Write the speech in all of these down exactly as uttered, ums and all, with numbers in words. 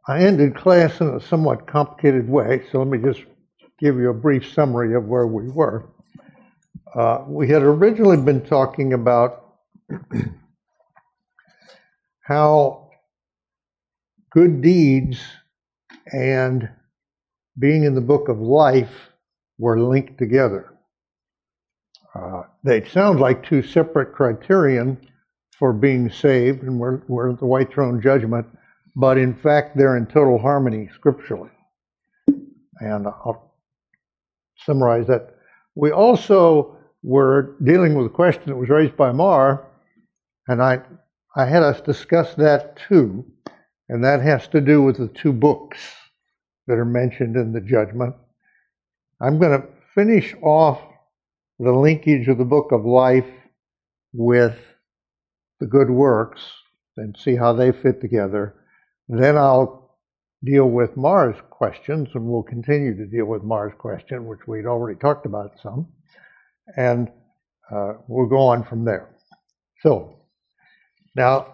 I ended class in a somewhat complicated way, so let me just give you a brief summary of where we were. Uh, we had originally been talking about how good deeds and being in the book of life were linked together. Uh, they sound like two separate criterion for being saved, and we're, we're at the white throne judgment, but in fact they're in total harmony scripturally. And I'll summarize that. We also were dealing with a question that was raised by Mar, and I, I had us discuss that too, and that has to do with the two books that are mentioned in the judgment. I'm going to finish off the linkage of the book of life with the good works and see how they fit together. Then I'll deal with Mar's questions, and we'll continue to deal with Mar's question, which we'd already talked about some, and uh, we'll go on from there. So, now,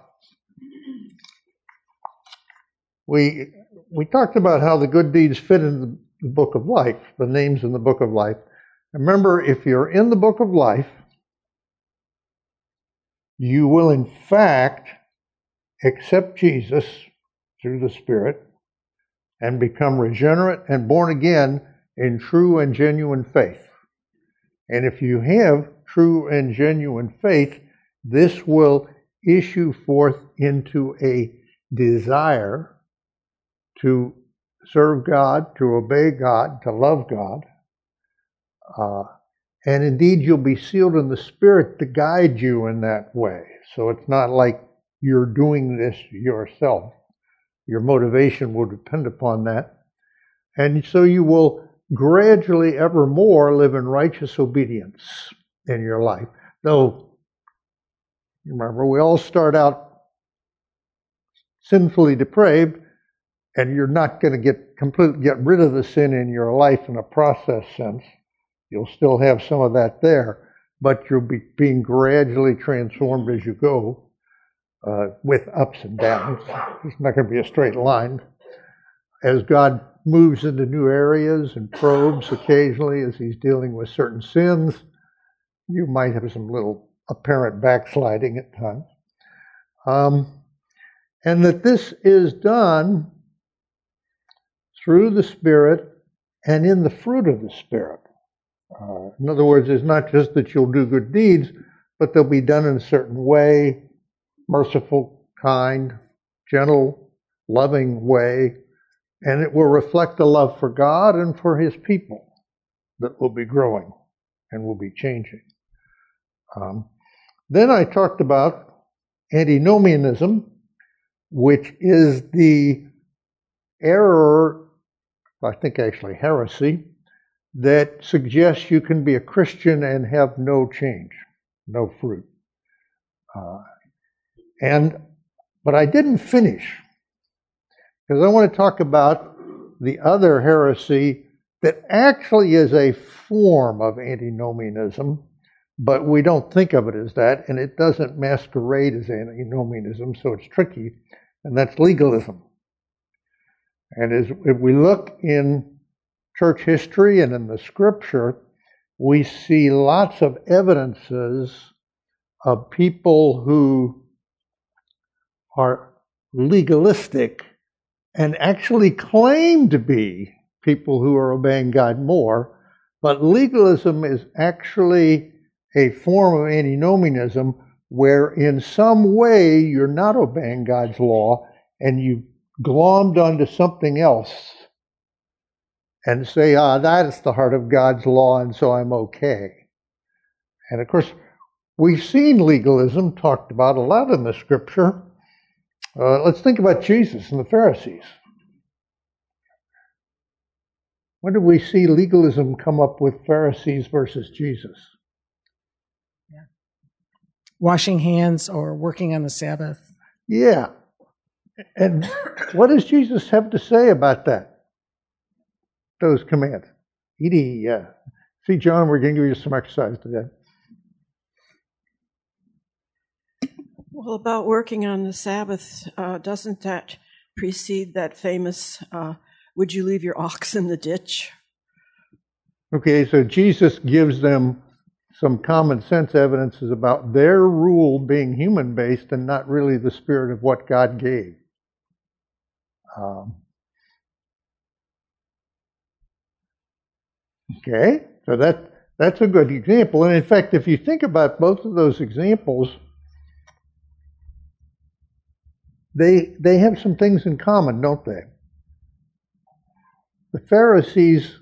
we we talked about how the good deeds fit in the book of life, the names in the book of life. Remember, if you're in the book of life, you will in fact accept Jesus through the Spirit and become regenerate and born again in true and genuine faith. And if you have true and genuine faith, this will issue forth into a desire to serve God, to obey God, to love God. Uh, and indeed, you'll be sealed in the Spirit to guide you in that way. So it's not like you're doing this yourself. Your motivation will depend upon that. And so you will gradually ever more live in righteous obedience in your life. Though, remember, we all start out sinfully depraved, and you're not going to get completely get rid of the sin in your life in a process sense. You'll still have some of that there, but you'll be being gradually transformed as you go, uh, with ups and downs. It's not going to be a straight line. As God moves into new areas and probes occasionally as he's dealing with certain sins, you might have some little apparent backsliding at times. Um, and that this is done through the Spirit and in the fruit of the Spirit. Uh, in other words, it's not just that you'll do good deeds, but they'll be done in a certain way, merciful, kind, gentle, loving way, and it will reflect the love for God and for his people that will be growing and will be changing. Um, then I talked about antinomianism, which is the error, I think actually heresy, that suggests you can be a Christian and have no change, no fruit. Uh, and but I didn't finish, because I want to talk about the other heresy that actually is a form of antinomianism, but we don't think of it as that, and it doesn't masquerade as antinomianism, so it's tricky, and that's legalism. And as if we look in church history and in the scripture, we see lots of evidences of people who are legalistic and actually claim to be people who are obeying God more, but legalism is actually a form of antinomianism where in some way you're not obeying God's law and you glommed onto something else and say, ah, that's the heart of God's law, and so I'm okay. And of course, we've seen legalism talked about a lot in the scripture. Uh, let's think about Jesus and the Pharisees. When did we see legalism come up with Pharisees versus Jesus? Yeah. Washing hands or working on the Sabbath. Yeah. And what does Jesus have to say about that? Those commands. Edie, uh, see, John, we're going to give you some exercise today. Well, about working on the Sabbath, uh, doesn't that precede that famous, uh, would you leave your ox in the ditch? Okay, so Jesus gives them some common sense evidences about their rule being human-based and not really the spirit of what God gave. Um, okay, so that that's a good example. And in fact, if you think about both of those examples, they they have some things in common, don't they? The Pharisees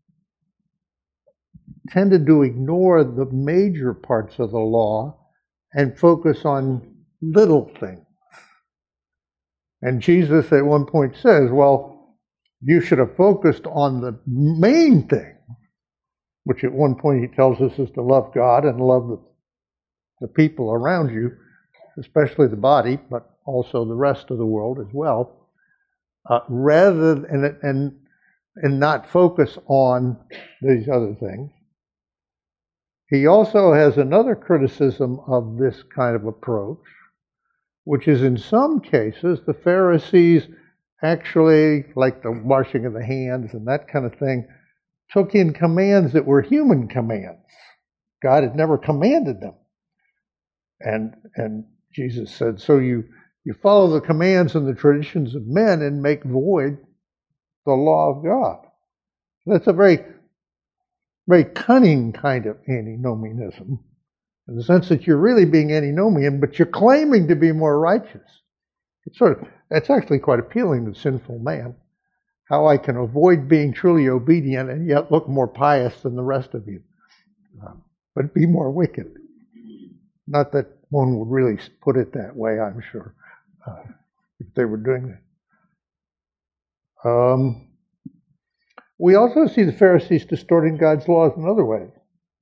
tended to ignore the major parts of the law and focus on little things. And Jesus at one point says, well, you should have focused on the main thing, which at one point he tells us is to love God and love the, the people around you, especially the body, but also the rest of the world as well, uh, rather than, and, and, and not focus on these other things. He also has another criticism of this kind of approach, which is in some cases the Pharisees actually, like the washing of the hands and that kind of thing, took in commands that were human commands. God had never commanded them. And and Jesus said, so you, you follow the commands and the traditions of men and make void the law of God. That's a very, very cunning kind of antinomianism, in the sense that you're really being antinomian, but you're claiming to be more righteous. It's sort of, that's actually quite appealing to sinful man, how I can avoid being truly obedient and yet look more pious than the rest of you, uh, but be more wicked. Not that one would really put it that way, I'm sure, uh, if they were doing that. Um, we also see the Pharisees distorting God's laws in other ways.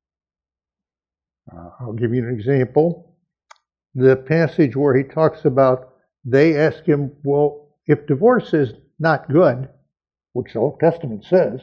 Uh, I'll give you an example. The passage where he talks about, they ask him, well, if divorce is not good, which the Old Testament says,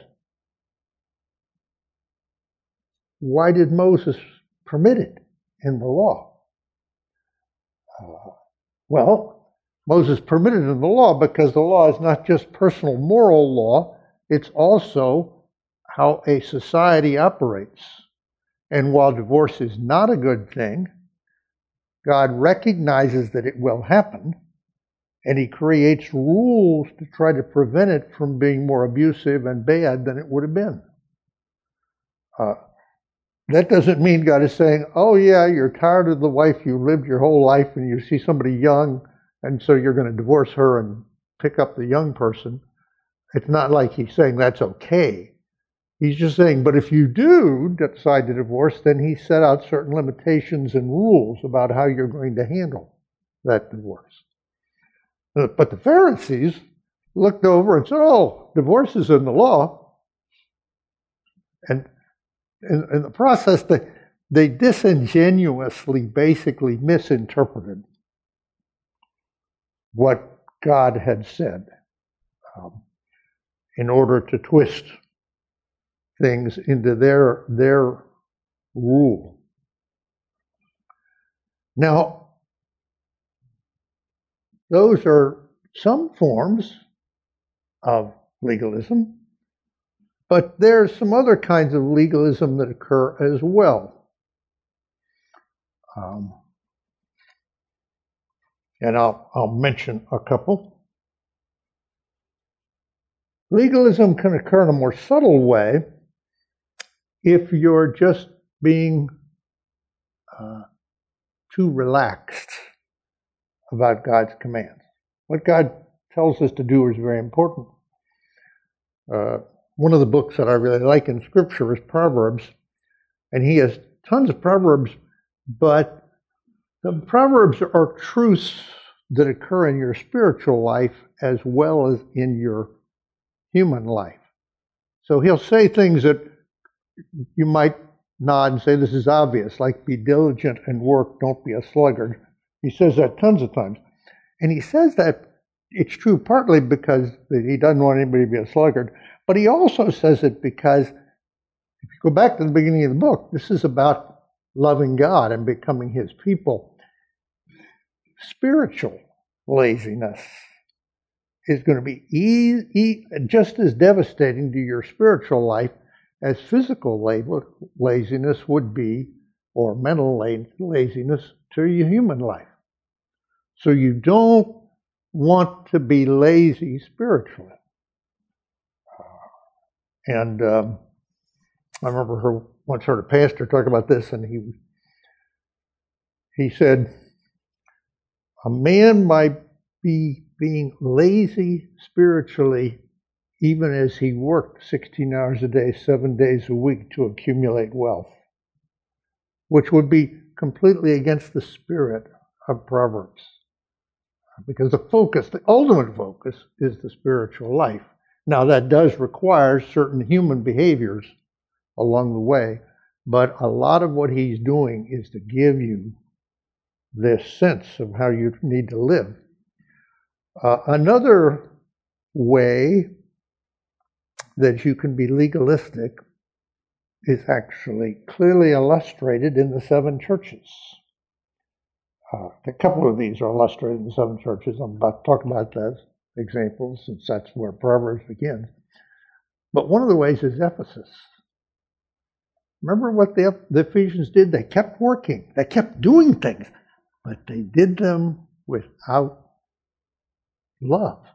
why did Moses permit it in the law? Uh, well, Moses permitted it in the law because the law is not just personal moral law, it's also how a society operates. And while divorce is not a good thing, God recognizes that it will happen, and he creates rules to try to prevent it from being more abusive and bad than it would have been. Uh, that doesn't mean God is saying, oh yeah, you're tired of the wife you lived your whole life and you see somebody young, and so you're going to divorce her and pick up the young person. It's not like he's saying that's okay. He's just saying, but if you do decide to divorce, then he set out certain limitations and rules about how you're going to handle that divorce. But the Pharisees looked over and said, oh, divorce is in the law. And in, in the process, they, they disingenuously basically misinterpreted what God had said um, in order to twist things into their, their rule. Now, those are some forms of legalism, but there's some other kinds of legalism that occur as well. Um, and I'll, I'll mention a couple. Legalism can occur in a more subtle way if you're just being uh, too relaxed about God's commands. What God tells us to do is very important. Uh, one of the books that I really like in Scripture is Proverbs, and he has tons of Proverbs, but the Proverbs are truths that occur in your spiritual life as well as in your human life. So he'll say things that you might nod and say, this is obvious, like be diligent and work, don't be a sluggard. He says that tons of times. And he says that it's true partly because he doesn't want anybody to be a sluggard, but he also says it because, if you go back to the beginning of the book, this is about loving God and becoming his people. Spiritual laziness is going to be e- e- just as devastating to your spiritual life as physical labor, laziness would be, or mental la- laziness to your human life. So you don't want to be lazy spiritually. And um, I remember her once heard a pastor talk about this, and he he said, a man might be being lazy spiritually even as he worked sixteen hours a day, seven days a week to accumulate wealth, which would be completely against the spirit of Proverbs. Because the focus, the ultimate focus, is the spiritual life. Now, that does require certain human behaviors along the way, but a lot of what he's doing is to give you this sense of how you need to live. Uh, another way that you can be legalistic is actually clearly illustrated in the seven churches. Uh, a couple of these are illustrated in the seven churches. I'm about to talk about those examples since that's where Proverbs begins. But one of the ways is Ephesus. Remember what the, the Ephesians did? They kept working. They kept doing things, but they did them without love.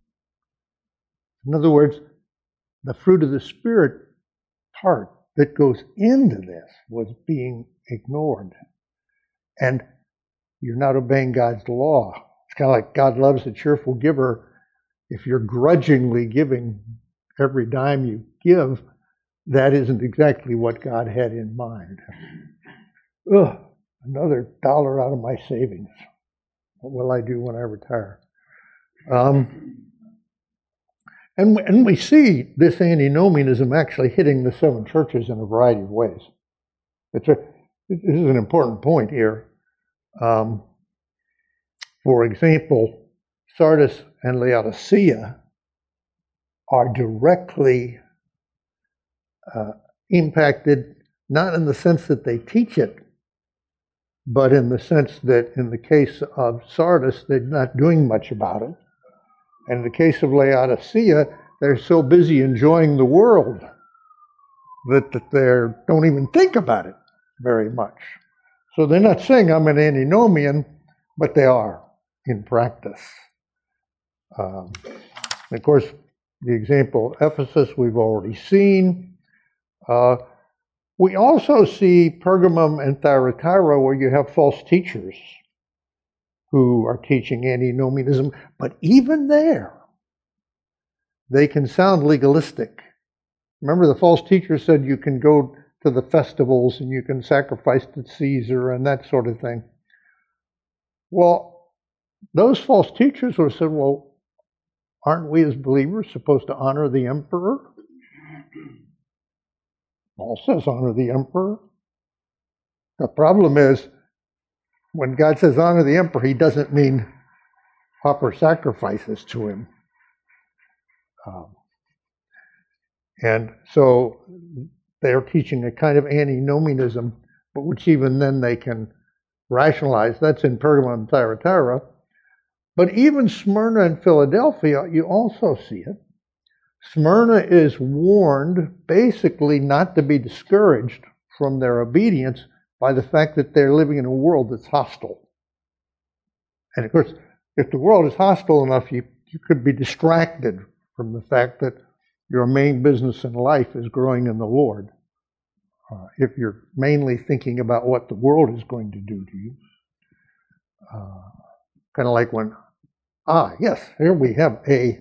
In other words, the fruit of the Spirit part that goes into this was being ignored. And you're not obeying God's law. It's kind of like God loves a cheerful giver. If you're grudgingly giving every dime you give, that isn't exactly what God had in mind. Ugh, another dollar out of my savings. What will I do when I retire? Um, and, and we see this antinomianism actually hitting the seven churches in a variety of ways. It's a, this is an important point here. Um, for example, Sardis and Laodicea are directly uh, impacted, not in the sense that they teach it, but in the sense that in the case of Sardis, they're not doing much about it. And in the case of Laodicea, they're so busy enjoying the world that, that they don't even think about it very much. So they're not saying I'm an antinomian, but they are in practice. Um, of course, the example of Ephesus we've already seen. Uh, we also see Pergamum and Thyatira, where you have false teachers who are teaching antinomianism, but even there, they can sound legalistic. Remember, the false teacher said you can go to the festivals and you can sacrifice to Caesar and that sort of thing. Well, those false teachers would have said, well, aren't we as believers supposed to honor the emperor? Paul says honor the emperor. The problem is, when God says honor the emperor, he doesn't mean offer sacrifices to him. Um, and so they're teaching a kind of antinomianism, but which even then they can rationalize. That's in Pergamum and Thyatira. But even Smyrna and Philadelphia, you also see it. Smyrna is warned basically not to be discouraged from their obedience by the fact that they're living in a world that's hostile. And of course, if the world is hostile enough, you, you could be distracted from the fact that your main business in life is growing in the Lord. Uh, if you're mainly thinking about what the world is going to do to you. Uh, kind of like when, ah, yes, here we have a...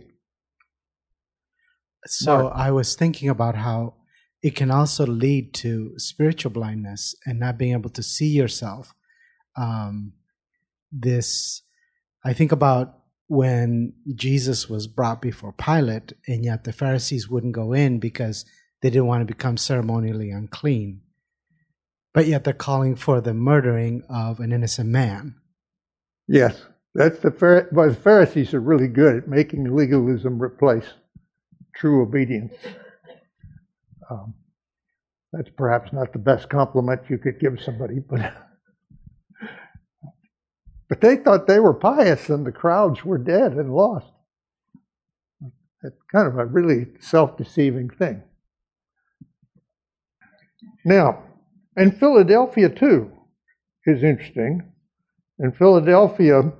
So Mark. I was thinking about how it can also lead to spiritual blindness and not being able to see yourself. Um, this, I think about when Jesus was brought before Pilate, and yet the Pharisees wouldn't go in because they didn't want to become ceremonially unclean. But yet they're calling for the murdering of an innocent man. Yes, that's the, well, the Pharisees are really good at making legalism replace true obedience. Um, that's perhaps not the best compliment you could give somebody, but but they thought they were pious and the crowds were dead and lost. It's kind of a really self-deceiving thing. Now, in Philadelphia, too, is interesting. In Philadelphia,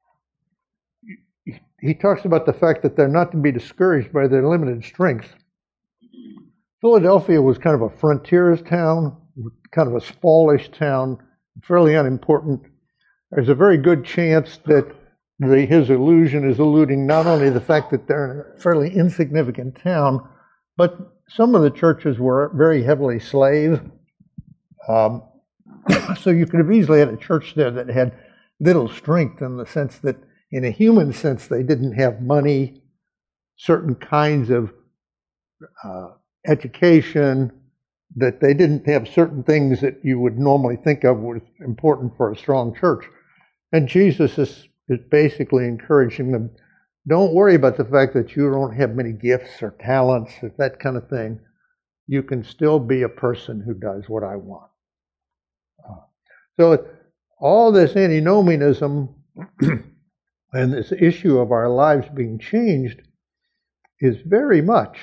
he talks about the fact that they're not to be discouraged by their limited strength. Philadelphia was kind of a frontiers town, kind of a smallish town, fairly unimportant. There's a very good chance that the, his allusion is alluding not only to the fact that they're in a fairly insignificant town, but some of the churches were very heavily slave. Um, so you could have easily had a church there that had little strength in the sense that, in a human sense, they didn't have money, certain kinds of uh, education, that they didn't have certain things that you would normally think of was important for a strong church. And Jesus is, is basically encouraging them, don't worry about the fact that you don't have many gifts or talents or that kind of thing. You can still be a person who does what I want. Uh, so all this antinomianism and this issue of our lives being changed is very much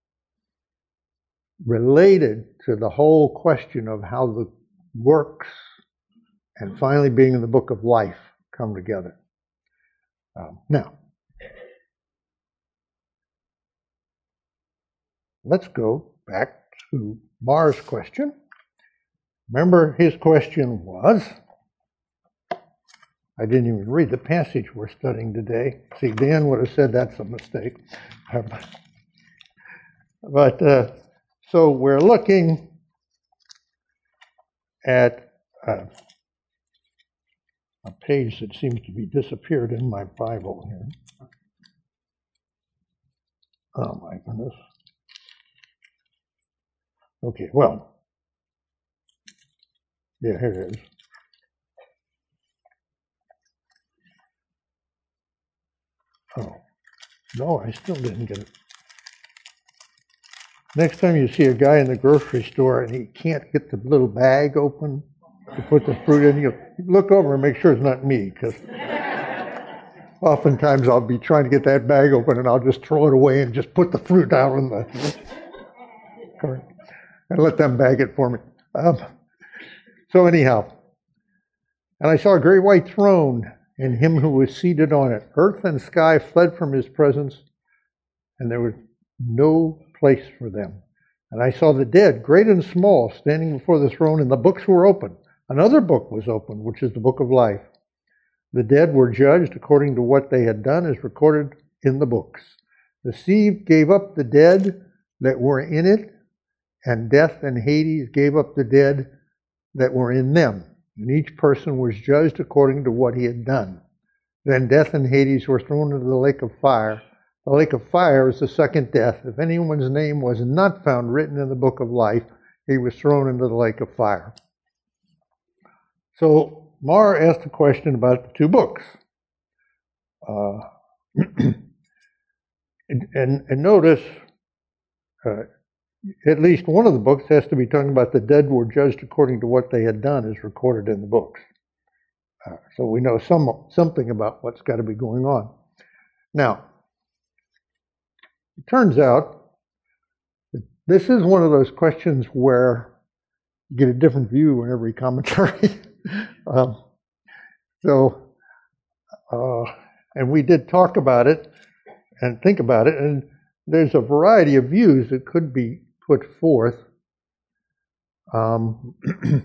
related to the whole question of how the works and finally being in the book of life come together. Um, now, let's go back to Mar's question. Remember, his question was, I didn't even read the passage we're studying today. See, Dan would have said that's a mistake. But uh, so we're looking at uh, a page that seems to be disappeared in my Bible here. Oh my goodness. Okay, well, yeah, here it is. Oh, no, I still didn't get it. Next time you see a guy in the grocery store and he can't get the little bag open to put the fruit in, you look over and make sure it's not me, because oftentimes I'll be trying to get that bag open and I'll just throw it away and just put the fruit down in the cart and let them bag it for me. Um, so anyhow, and I saw a great white throne and him who was seated on it. Earth and sky fled from his presence, and there was no place for them. And I saw the dead, great and small, standing before the throne, and the books were open. Another book was opened, which is the book of life. The dead were judged according to what they had done, as recorded in the books. The sea gave up the dead that were in it, and death and Hades gave up the dead that were in them. And each person was judged according to what he had done. Then death and Hades were thrown into the lake of fire. The lake of fire is the second death. If anyone's name was not found written in the book of life, he was thrown into the lake of fire. So Mar asked a question about the two books. Uh, and, and, and notice, uh, at least one of the books has to be talking about the dead were judged according to what they had done, as recorded in the books. Uh, so we know some something about what's got to be going on. Now, it turns out that this is one of those questions where you get a different view in every commentary. um, so, uh, and we did talk about it and think about it, and there's a variety of views that could be put forth. Um,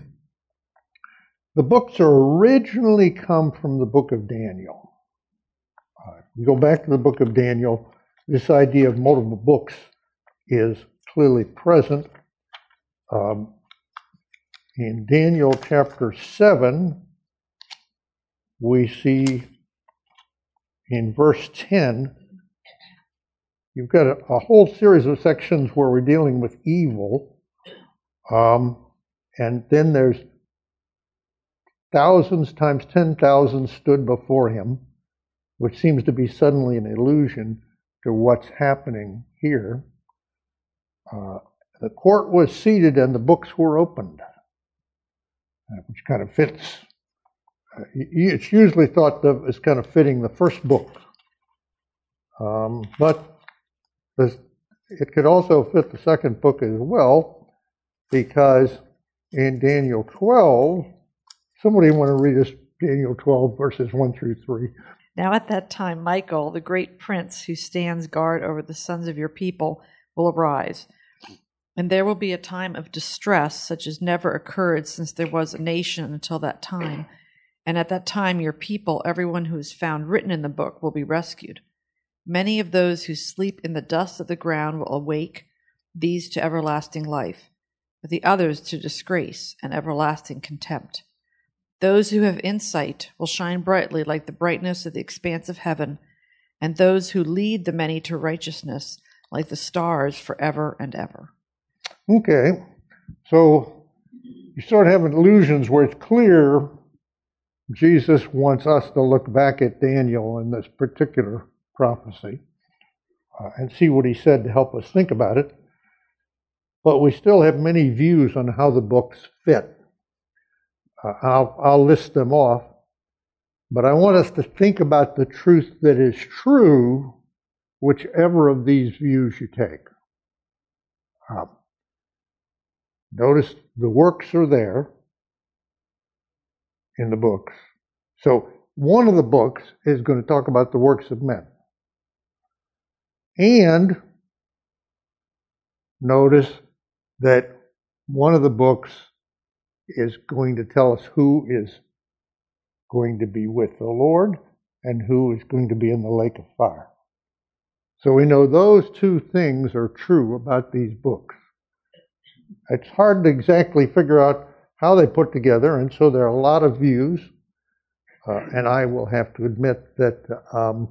the books are originally come from the book of Daniel. Uh, you go back to the book of Daniel, this idea of multiple books is clearly present. Um, in Daniel chapter seven, we see in verse ten, you've got a, a whole series of sections where we're dealing with evil. Um, and then there's thousands times ten thousand stood before him, which seems to be suddenly an allusion to what's happening here. Uh, the court was seated and the books were opened, uh, which kind of fits. Uh, it's usually thought of as kind of fitting the first book. Um, but this, it could also fit the second book as well, because in Daniel twelve, somebody want to read us Daniel twelve, verses one through three. Now at that time, Michael, the great prince who stands guard over the sons of your people, will arise. And there will be a time of distress such as never occurred since there was a nation until that time. And at that time, your people, everyone who is found written in the book, will be rescued. Many of those who sleep in the dust of the ground will awake, these to everlasting life, but the others to disgrace and everlasting contempt. Those who have insight will shine brightly like the brightness of the expanse of heaven, and those who lead the many to righteousness like the stars forever and ever. Okay, so you start having illusions where it's clear Jesus wants us to look back at Daniel in this particular prophecy uh, and see what he said to help us think about it. But we still have many views on how the books fit. Uh, I'll, I'll list them off, but I want us to think about the truth that is true, whichever of these views you take. Um, notice the works are there in the books. So one of the books is going to talk about the works of men. And notice that one of the books is going to tell us who is going to be with the Lord and who is going to be in the lake of fire. So we know those two things are true about these books. It's hard to exactly figure out how they put together, and so there are a lot of views, uh, and I will have to admit that um,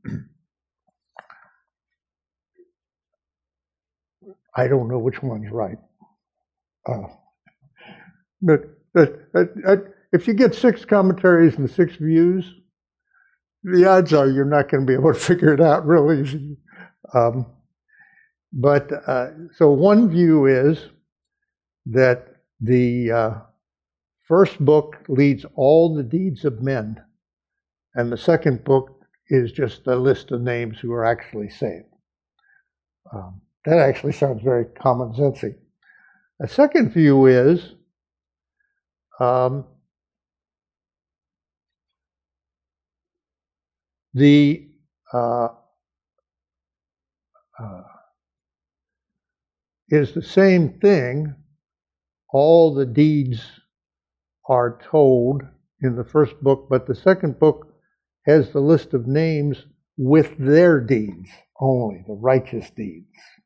I don't know which one's right. Uh, but, but, but, but if you get six commentaries and six views, the odds are you're not going to be able to figure it out real easy. Um, but uh, so one view is that the uh, first book leads all the deeds of men, and the second book is just a list of names who are actually saved. Um, that actually sounds very common-sensey. A second view is um, the uh, uh, is the same thing. All the deeds are told in the first book, but the second book has the list of names with their deeds only, the righteous deeds.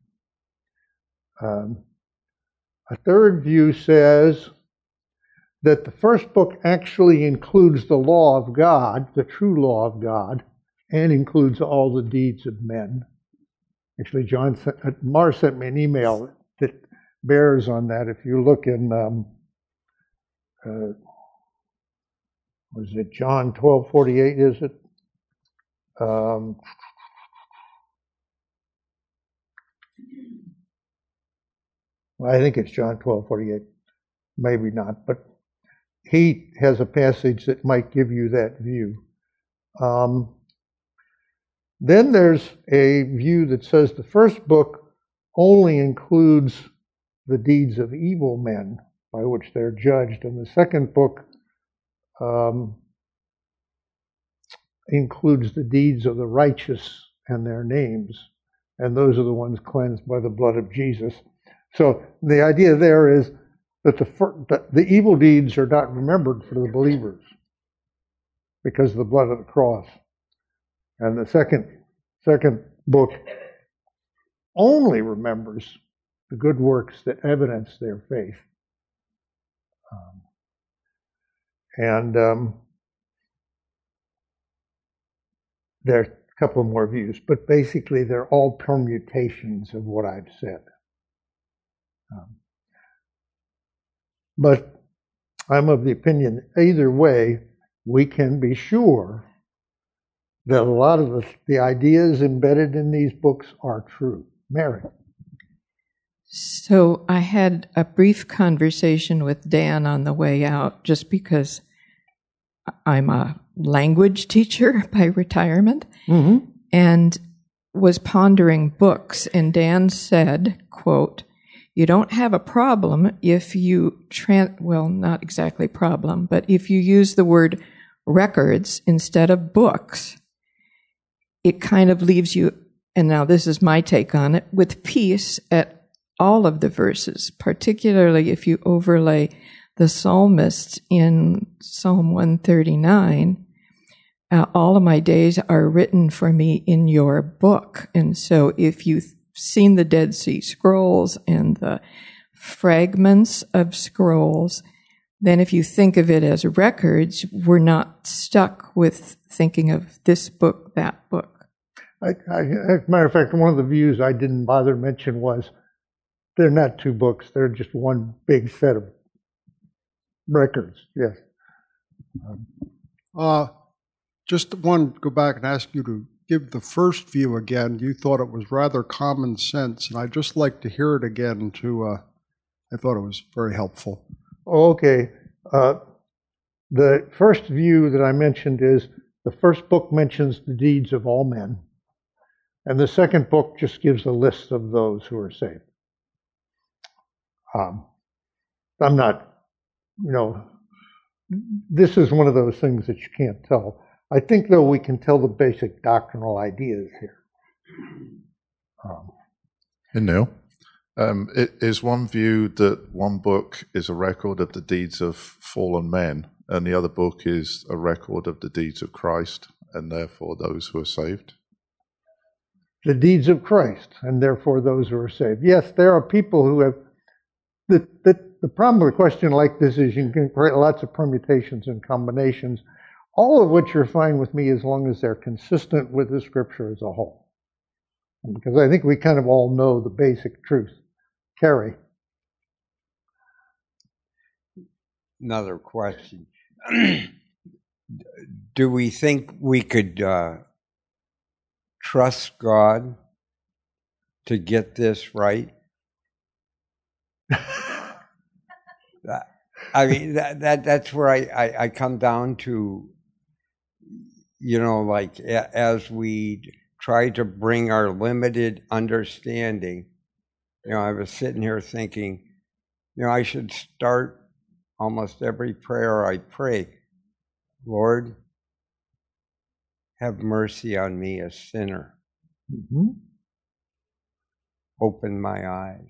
Um, a third view says that the first book actually includes the law of God, the true law of God, and includes all the deeds of men. Actually, John sent, uh, Mars sent me an email that bears on that. If you look in, um, uh, was it John twelve forty-eight, is it? Um, well, I think it's John twelve forty-eight. Maybe not, but he has a passage that might give you that view. Um, then there's a view that says the first book only includes the deeds of evil men by which they're judged, and the second book um, includes the deeds of the righteous and their names, and those are the ones cleansed by the blood of Jesus. So the idea there is that the, that the evil deeds are not remembered for the believers because of the blood of the cross. And the second, second book only remembers the good works that evidence their faith. Um, and um, there are a couple more views, but basically they're all permutations of what I've said. Um, but I'm of the opinion, either way, we can be sure that a lot of the, the ideas embedded in these books are true. Mary. So I had a brief conversation with Dan on the way out, just because I'm a language teacher by retirement. Mm-hmm. And was pondering books, and Dan said, quote, "You don't have a problem if you, tran- well, not exactly problem, but if you use the word records instead of books, it kind of leaves you," and now this is my take on it, "with peace at all of the verses, particularly if you overlay the psalmist in Psalm one thirty-nine, uh, all of my days are written for me in your book." And so if you've seen the Dead Sea Scrolls and the fragments of scrolls, then if you think of it as records, we're not stuck with thinking of this book, that book. I, I, as a matter of fact, one of the views I didn't bother to mention was they're not two books, they're just one big set of records, yes. Um, Uh, just want to go back and ask you to give the first view again. You thought it was rather common sense, and I'd just like to hear it again to, uh, I thought it was very helpful. Okay. Uh, the first view that I mentioned is the first book mentions the deeds of all men, and the second book just gives a list of those who are saved. Um, I'm not, you know, this is one of those things that you can't tell. I think, though, we can tell the basic doctrinal ideas here. Um, Hey, Neil. Um, it is one view that one book is a record of the deeds of fallen men, and the other book is a record of the deeds of Christ, and therefore those who are saved? the deeds of Christ, and therefore those who are saved. Yes, there are people who have, the, the, the problem with a question like this is you can create lots of permutations and combinations, all of which are fine with me as long as they're consistent with the scripture as a whole. Because I think we kind of all know the basic truth. Carrie. Another question. Do we think we could uh, trust God to get this right? I mean, that, that that's where I, I, I come down to, you know, like a, as we try to bring our limited understanding, you know, I was sitting here thinking, you know, I should start almost every prayer I pray, Lord, have mercy on me, a sinner. Mm-hmm. Open my eyes.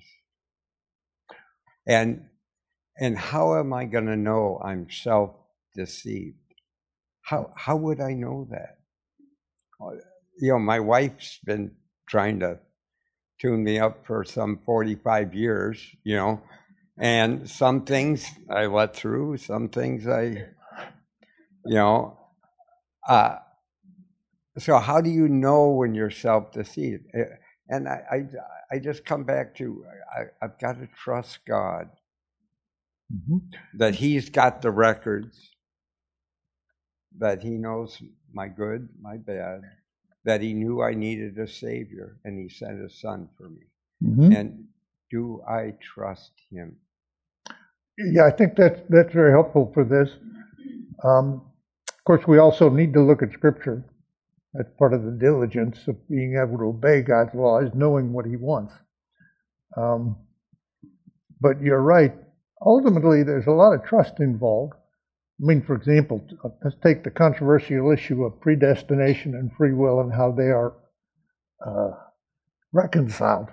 And and how am I going to know I'm self-deceived? How how would I know that? You know, my wife's been trying to tune me up for some forty-five years, you know, and some things I let through, some things I, you know, uh, so how do you know when you're self-deceived? And I, I, I just come back to, I, I've got to trust God, mm-hmm. that He's got the records, that He knows my good, my bad, that He knew I needed a Savior, and He sent His Son for me. Mm-hmm. And do I trust Him? Yeah, I think that's, that's very helpful for this. Um, of course, we also need to look at Scripture. That's part of the diligence of being able to obey God's law, is knowing what He wants. Um, but you're right. Ultimately, there's a lot of trust involved. I mean, for example, let's take the controversial issue of predestination and free will and how they are uh, reconciled.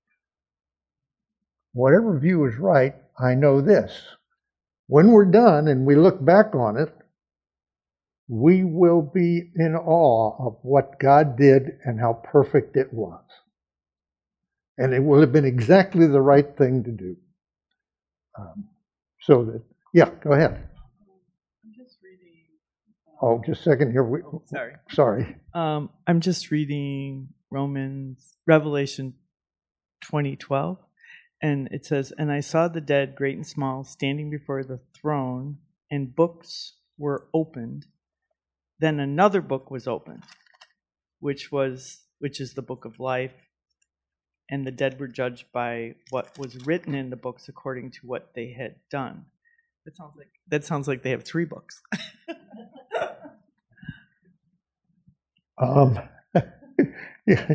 Whatever view is right, I know this. When we're done and we look back on it, we will be in awe of what God did and how perfect it was. And it will have been exactly the right thing to do. Um, so that, yeah, go ahead. I'm just reading. Oh, just a second here. We, oh, sorry. Sorry. Um, I'm just reading Romans, Revelation twenty twelve. And it says, "And I saw the dead, great and small, standing before the throne, and books were opened. Then another book was opened, which was which is the book of life. And the dead were judged by what was written in the books according to what they had done." That sounds like that sounds like they have three books. um, Yeah.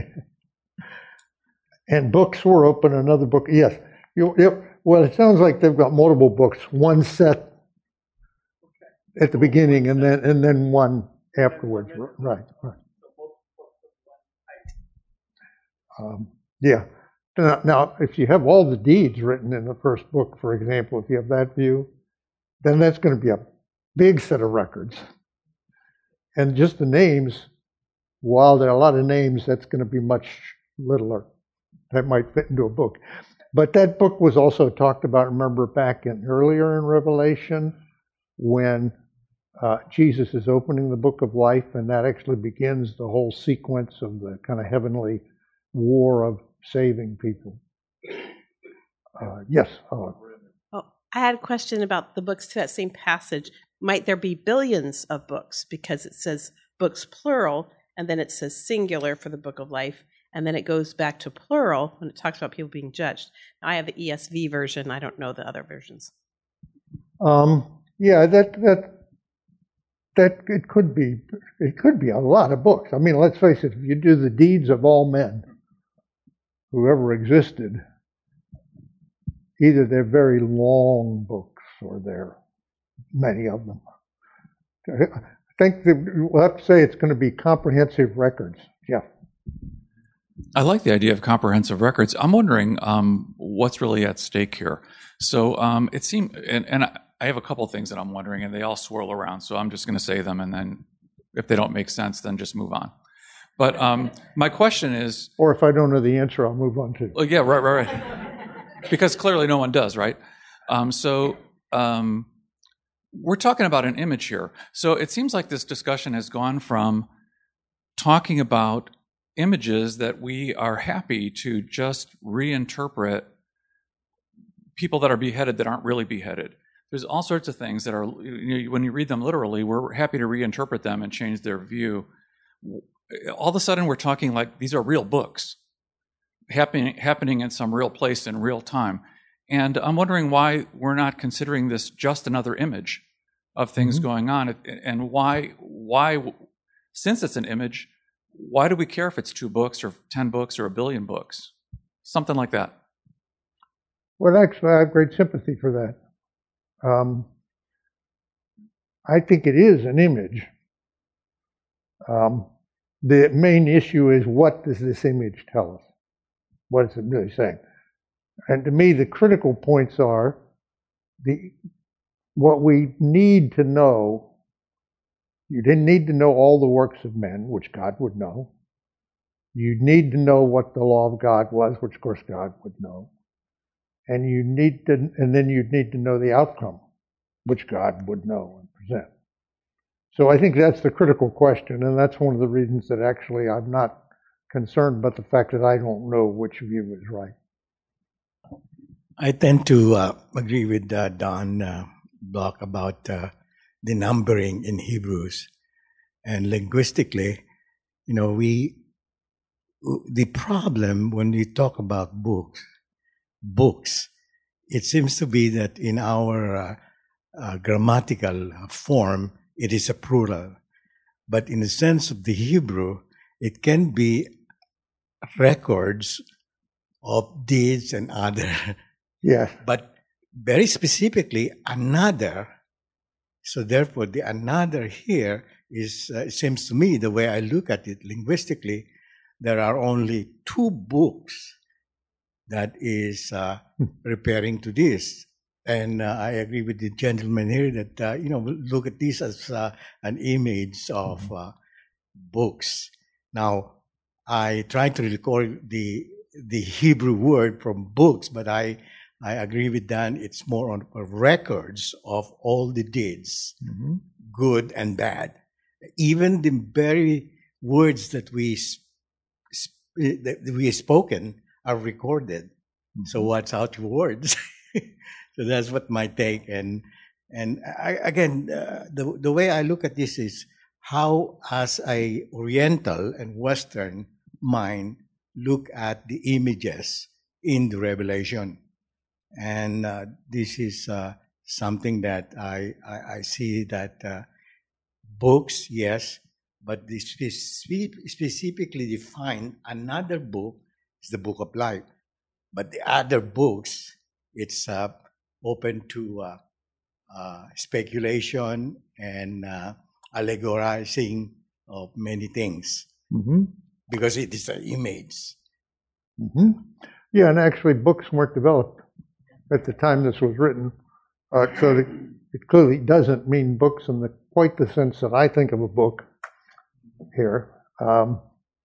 And books were open. Another book, yes. You, you, well, it sounds like they've got multiple books. One set at the beginning, and then and then one afterwards. Right. Right. Um, yeah. Now, now, if you have all the deeds written in the first book, for example, if you have that view, then that's going to be a big set of records. And just the names, while there are a lot of names, that's going to be much littler. That might fit into a book. But that book was also talked about, remember, back in earlier in Revelation, when uh, Jesus is opening the book of life, and that actually begins the whole sequence of the kind of heavenly war of saving people. Uh, yes. Uh, Oh, I had a question about the books to that same passage. Might there be billions of books? Because it says books plural, and then it says singular for the book of life, and then it goes back to plural when it talks about people being judged. Now, I have the E S V version. I don't know the other versions. um, yeah, that that that it could be it could be a lot of books. I mean, let's face it. If you do the deeds of all men who ever existed, either they're very long books or they're many of them. I think that we'll have to say it's going to be comprehensive records. Yeah. I like the idea of comprehensive records. I'm wondering um, what's really at stake here. So um, it seems, and, and I have a couple of things that I'm wondering, and they all swirl around. So I'm just going to say them, and then if they don't make sense, then just move on. But um, my question is, or if I don't know the answer, I'll move on to. Well, yeah, right, right, right. Because clearly no one does, right? Um, so um, we're talking about an image here. So it seems like this discussion has gone from talking about images that we are happy to just reinterpret people that are beheaded that aren't really beheaded. There's all sorts of things that are, you know, when you read them literally, we're happy to reinterpret them and change their view. All of a sudden, we're talking like these are real books happening happening in some real place in real time. And I'm wondering why we're not considering this just another image of things mm-hmm. going on, and why why since it's an image, why do we care if it's two books or ten books or a billion books? Something like that. Well, actually, I have great sympathy for that. Um, I think it is an image. Um, the main issue is, what does this image tell us? What is it really saying? And to me, the critical points are the what we need to know. You didn't need to know all the works of men, which God would know. You need to know what the law of God was, which of course God would know. And you need to, and then you'd need to know the outcome, which God would know and present. So I think that's the critical question, and that's one of the reasons that actually I'm not concerned about the fact that I don't know which view is right. I tend to uh, agree with uh, Don uh, Block about uh, the numbering in Hebrews. And linguistically, you know, we the problem when we talk about books, books, it seems to be that in our uh, uh, grammatical form, it is a plural. But in the sense of the Hebrew, it can be records of deeds and other. Yeah. But very specifically, another. So therefore, the another here is, uh, it seems to me, the way I look at it linguistically, there are only two books that is uh, referring to this. And uh, I agree with the gentleman here that, uh, you know, look at this as uh, an image of uh, books. Now, I tried to recall the the Hebrew word from books, but I, I agree with Dan, it's more on records of all the deeds, mm-hmm. good and bad. Even the very words that we, that we have spoken are recorded. Mm-hmm. So what's out of words? So that's what my take. And and I, again, uh, the the way I look at this is how, as a Oriental and Western mind, look at the images in the Revelation. And uh, this is uh, something that I, I, I see that uh, books, yes, but the speci- specifically defined another book is the Book of Life. But the other books, it's uh, open to uh, uh, speculation and uh, allegorizing of many things, Mm-hmm. because it is an image. Mm-hmm. Yeah, and actually books weren't developed at the time this was written, uh, so that it clearly doesn't mean books in the quite the sense that I think of a book here. Um,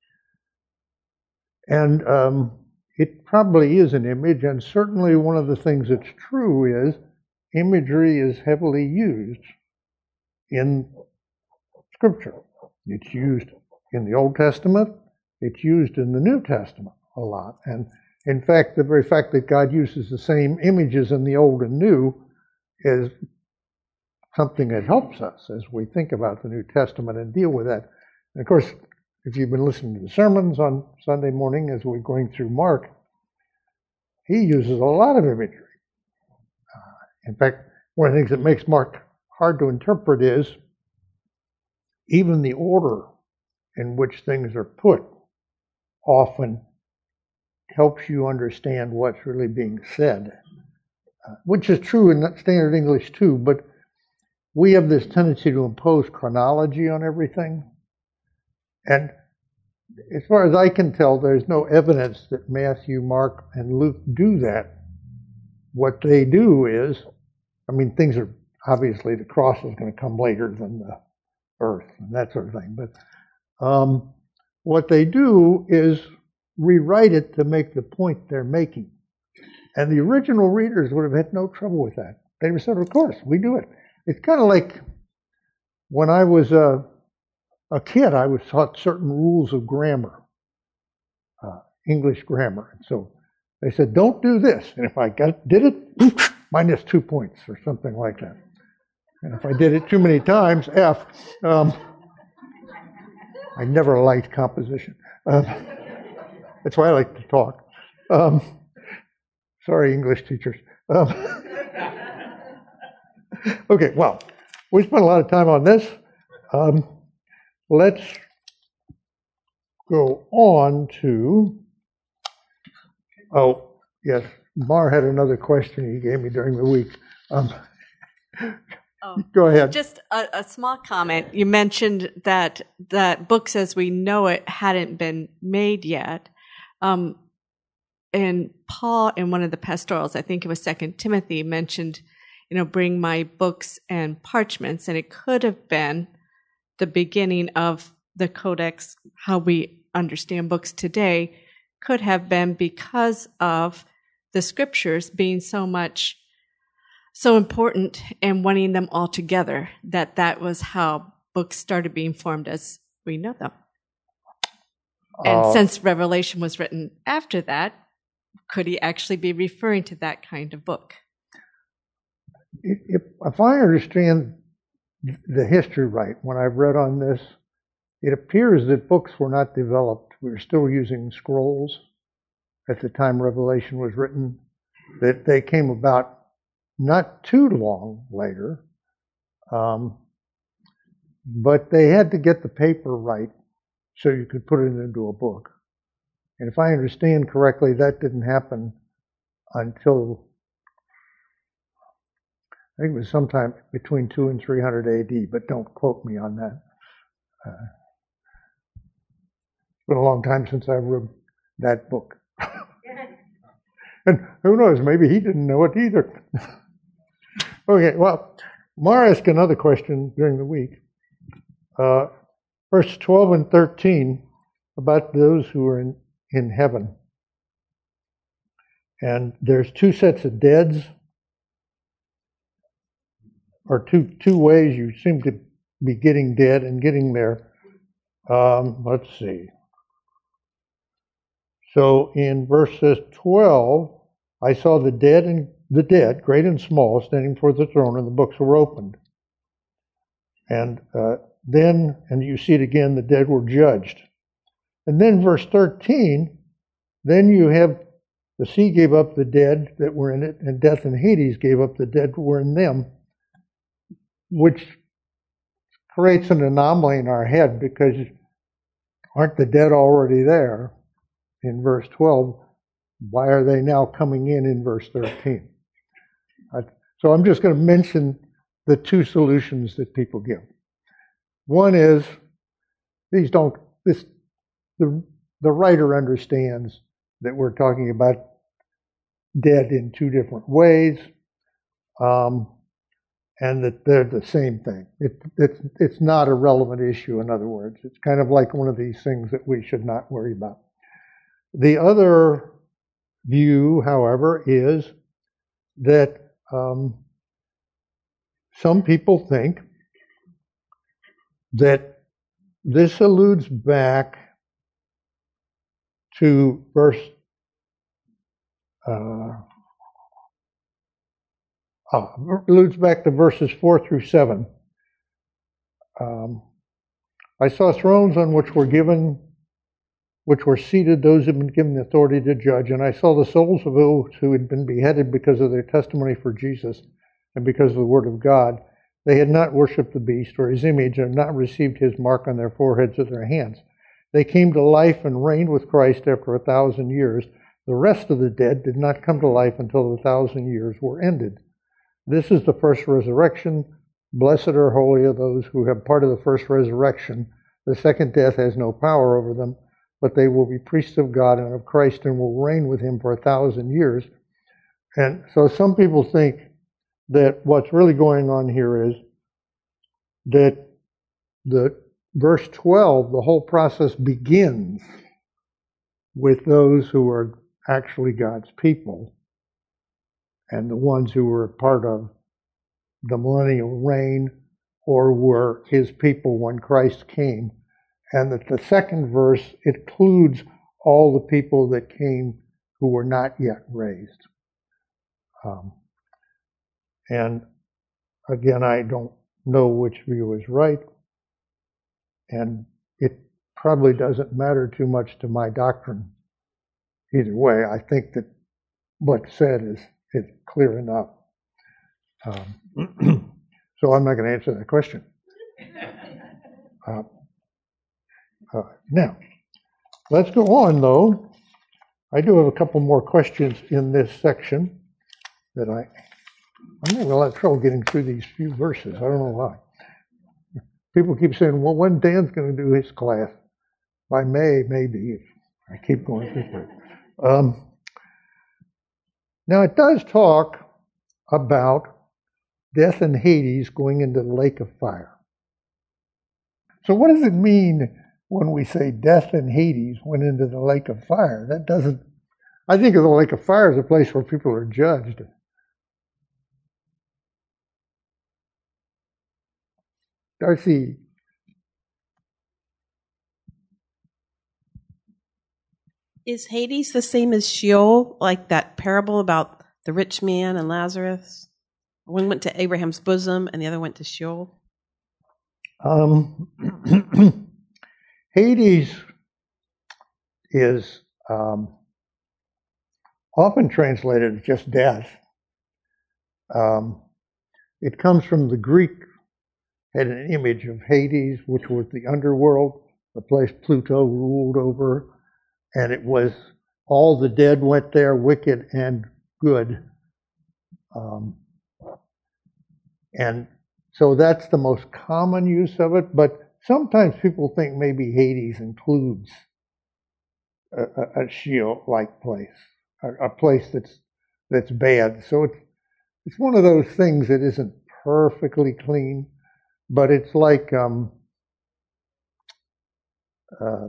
and um, it probably is an image, and certainly one of the things that's true is imagery is heavily used in Scripture. It's used in the Old Testament, it's used in the New Testament a lot. And in fact, the very fact that God uses the same images in the Old and New is something that helps us as we think about the New Testament and deal with that. And of course, if you've been listening to the sermons on Sunday morning as we're going through Mark, he uses a lot of imagery. Uh, in fact, one of the things that makes Mark hard to interpret is even the order in which things are put often helps you understand what's really being said, uh, which is true in standard English too, but we have this tendency to impose chronology on everything. And as far as I can tell, there's no evidence that Matthew, Mark, and Luke do that. What they do is, I mean, things are, obviously the cross is going to come later than the earth and that sort of thing, but um, what they do is rewrite it to make the point they're making. And the original readers would have had no trouble with that. They would have said, of course, we do it. It's kind of like when I was a, a kid, I was taught certain rules of grammar, uh, English grammar. And so they said, don't do this. And if I got, did it, minus two points or something like that. And if I did it too many times, F. Um, I never liked composition. Um, that's why I like to talk. Um, sorry, English teachers. Um, okay, well, we spent a lot of time on this. Um, let's go on to, oh, yes, Mar had another question he gave me during the week. Um, Oh, go ahead. Just a, a small comment. You mentioned that that books as we know it hadn't been made yet. Um, and Paul, in one of the pastorals, I think it was Second Timothy, mentioned, you know, bring my books and parchments. And it could have been the beginning of the Codex, how we understand books today, could have been because of the scriptures being so much so important and wanting them all together, that that was how books started being formed as we know them. And Uh, since Revelation was written after that, could he actually be referring to that kind of book? If, if I understand the history right, when I've read on this, it appears that books were not developed. We were still using scrolls at the time Revelation was written, that they came about not too long later, um, but they had to get the paper right so you could put it into a book. And if I understand correctly, that didn't happen until, I think it was sometime between two and three hundred A D, but don't quote me on that. Uh, it's been a long time since I read that book. And who knows, maybe he didn't know it either. Okay, well, Mar asked another question during the week. Uh, verse twelve and thirteen about those who are in, in heaven. And there's two sets of deads, or two two ways you seem to be getting dead and getting there. Um, let's see. So in verses twelve, I saw the dead and the dead, great and small, standing before the throne, and the books were opened. And uh, then, and you see it again, the dead were judged. And then verse thirteen, then you have the sea gave up the dead that were in it, and death and Hades gave up the dead that were in them, which creates an anomaly in our head because aren't the dead already there in verse twelve? Why are they now coming in in verse thirteen? Uh, so I'm just going to mention the two solutions that people give. One is these don't this the the writer understands that we're talking about dead in two different ways, um, and that they're the same thing. It, it's it's not a relevant issue. In other words, it's kind of like one of these things that we should not worry about. The other view, however, is that um, some people think that this alludes back to verse uh, oh, alludes back to verses four through seven. Um, I saw thrones on which were given, which were seated those who had been given the authority to judge, and I saw the souls of those who had been beheaded because of their testimony for Jesus and because of the word of God. They had not worshipped the beast or his image and had not received his mark on their foreheads or their hands. They came to life and reigned with Christ after a thousand years. The rest of the dead did not come to life until the thousand years were ended. This is the first resurrection. Blessed or holy are those who have part of the first resurrection. The second death has no power over them, but they will be priests of God and of Christ and will reign with him for a thousand years. And so some people think that what's really going on here is that the verse twelve, the whole process begins with those who are actually God's people and the ones who were part of the millennial reign or were his people when Christ came. And that the second verse includes all the people that came who were not yet raised. Um, and again, I don't know which view is right. And it probably doesn't matter too much to my doctrine either way. I think that what's said is, is clear enough. Um, so I'm not going to answer that question. Uh, uh, now, let's go on, though. I do have a couple more questions in this section that I, I'm having a lot of trouble getting through these few verses. I don't know why. People keep saying, well, when Dan's going to do his class? By May, maybe, if I keep going through it. Um, now, it does talk about death and Hades going into the lake of fire. So what does it mean when we say death and Hades went into the lake of fire? That doesn't, I think of the lake of fire as a place where people are judged. Darcy. Is Hades the same as Sheol, like that parable about the rich man and Lazarus? One went to Abraham's bosom and the other went to Sheol. Um, Hades is um, often translated as just death. Um, it comes from the Greek, had an image of Hades, which was the underworld, the place Pluto ruled over, and it was all the dead went there, wicked and good. Um, and so that's the most common use of it, but sometimes people think maybe Hades includes a, a, a Sheol-like place, a, a place that's that's bad. So it's it's one of those things that isn't perfectly clean, but it's like um, uh,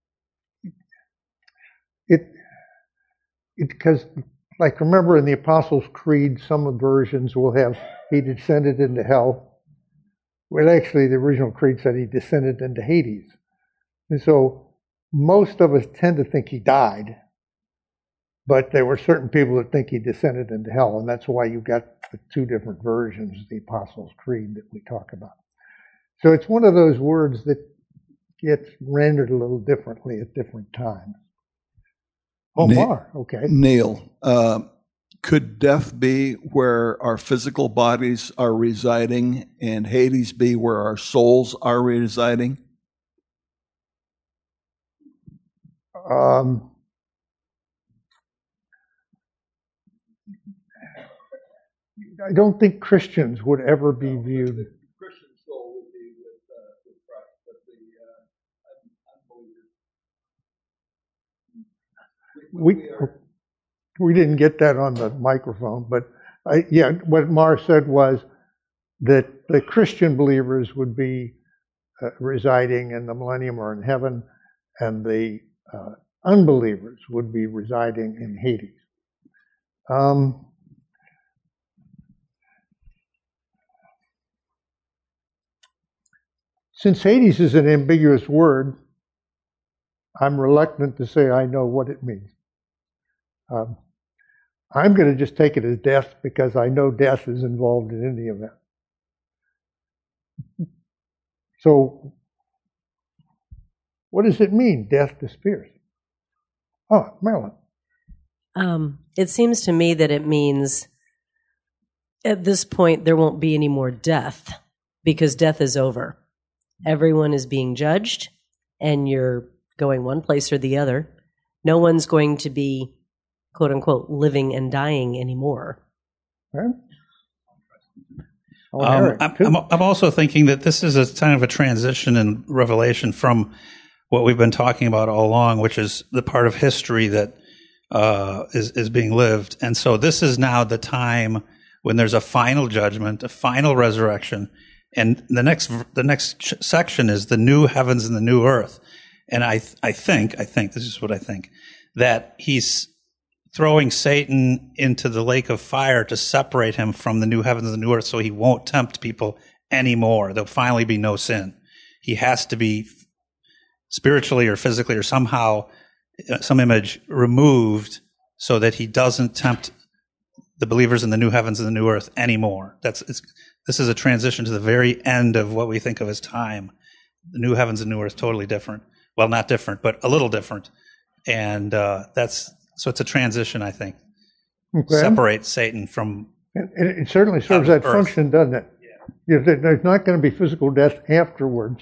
it it because like remember in the Apostles' Creed, some versions will have he descended into hell. Well, actually, the original creed said he descended into Hades. And so most of us tend to think he died, but there were certain people that think he descended into hell, and that's why you got the two different versions of the Apostles' Creed that we talk about. So it's one of those words that gets rendered a little differently at different times. Omar, okay. Neil, uh, could death be where our physical bodies are residing and Hades be where our souls are residing? Um, I don't think Christians would ever be viewed. Christian soul would be with, uh, with Christ, but the uh, unbelievers. We, we didn't get that on the microphone, but I, yeah, what Mar said was that the Christian believers would be uh, residing in the millennium or in heaven, and the uh, unbelievers would be residing in Hades. Um, Since Hades is an ambiguous word, I'm reluctant to say I know what it means. Um, I'm going to just take it as death because I know death is involved in any event. So, what does it mean, death disappears? Oh, Marilyn. Um, it seems to me that it means at this point there won't be any more death because death is over. Everyone is being judged, and you're going one place or the other. No one's going to be, quote unquote, living and dying anymore. Right? Oh, um, I'm, I'm, I'm also thinking that this is a kind of a transition in Revelation from what we've been talking about all along, which is the part of history that uh, is, is being lived. And so this is now the time when there's a final judgment, a final resurrection. And the next, the next section is the new heavens and the new earth. And I, I think, I think, this is what I think, that he's throwing Satan into the lake of fire to separate him from the new heavens and the new earth so he won't tempt people anymore. There'll finally be no sin. He has to be spiritually or physically or somehow, some image removed so that he doesn't tempt the believers in the new heavens and the new earth anymore. That's, it's, this is a transition to the very end of what we think of as time. The new heavens and new earth, totally different. Well, not different, but a little different. And uh, that's, so it's a transition, I think. Okay. Separate Satan from... And, and it certainly serves that earth. function, doesn't it? Yeah. You know, there's not going to be physical death afterwards.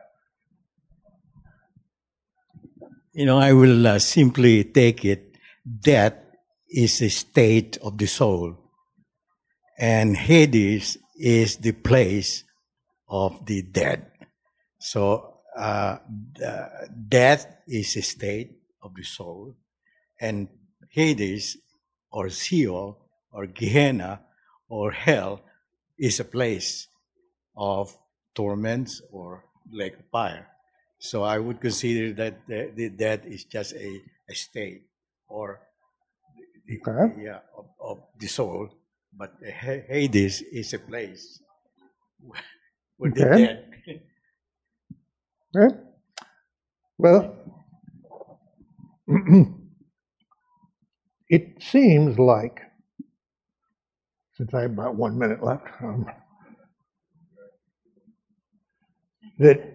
You know, I will uh, simply take it, death is a state of the soul, and Hades is the place of the dead. So uh, death is a state of the soul, and Hades or Sheol or Gehenna or hell is a place of torments or lake of fire. So I would consider that the, the death is just a, a state or the, okay. yeah, of, of the soul, but Hades is a place where okay. the dead. Right. Well, it seems like, since I have about one minute left, um, that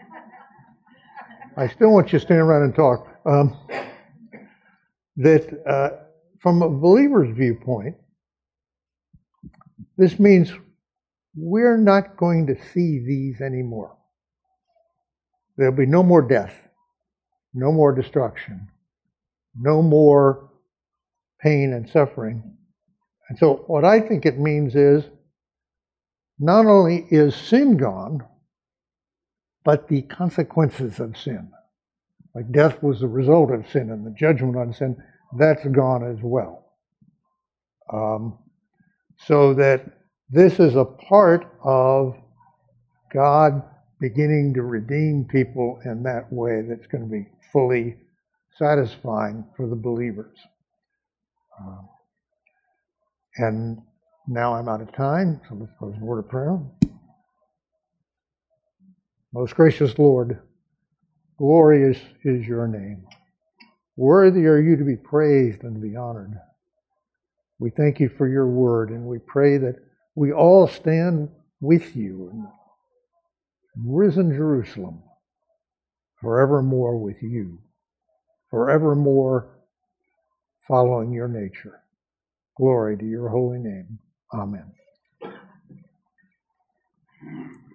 I still want you to stand around and talk. Um, that uh, from a believer's viewpoint, this means we're not going to see these anymore. There'll be no more death, no more destruction, no more pain and suffering. And so what I think it means is not only is sin gone, but the consequences of sin. Like death was the result of sin and the judgment on sin, that's gone as well. Um, so that this is a part of God beginning to redeem people in that way that's going to be fully satisfying for the believers. Uh, and now I'm out of time, so let's close the word of prayer. Most gracious Lord, glorious is your name. Worthy are you to be praised and to be honored. We thank you for your word, and we pray that we all stand with you in risen Jerusalem, forevermore with you, forevermore following your nature. Glory to your holy name. Amen.